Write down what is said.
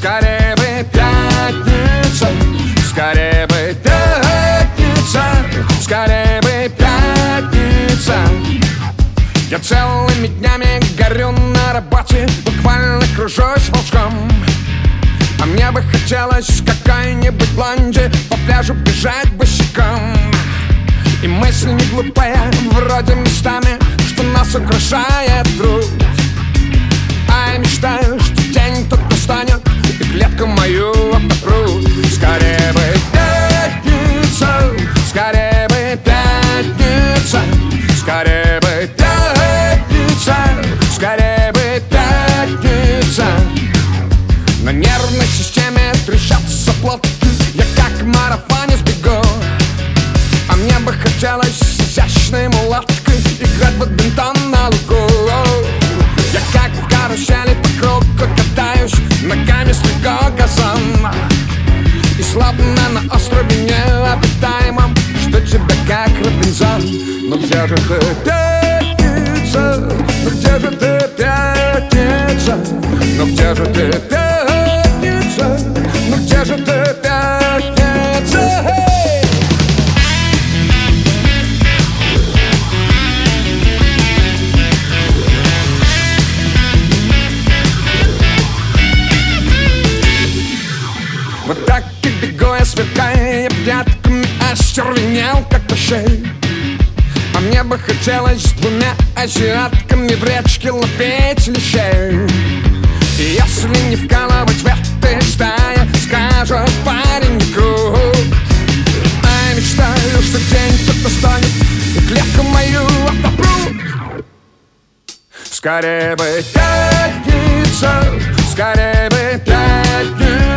Скорее бы пятница, скорее бы пятница, скорее бы пятница. Я целыми днями горю на работе, буквально кружусь волчком. А мне бы хотелось в какой-нибудь блонде по пляжу бежать босиком. И мысли не глупые, вроде местами, что нас украшает труд. А я мечтаю, что день тут настанет и клетку мою отопрут. Скорее бы пятница, скорее бы пятница, скорее бы пятница, скорее бы пятница. На нервной системе трещат заплатки, я как в марафоне сбегу. А мне бы хотелось с изящной мулаткой играть в бадминтон на лугу. Я как в карусели по кругу катаюсь, ногами слегка газон. И словно на острове необитаемом жду тебя как Робинзон. Но где же ты, пятница? Ну где же ты, пятница? Ну где же ты, пятница? Ну где же ты, пятница? Вот так и бегу я, сверкая пятками, остервенел как кошель. А мне бы хотелось с двумя азиатками в речке ловить лещей. И если не вкалывать в этой стае, скажет парень не крут. А я мечтаю, что день тут настанет и клетку мою отопрут. Скорее бы пятница, скорее бы пятница,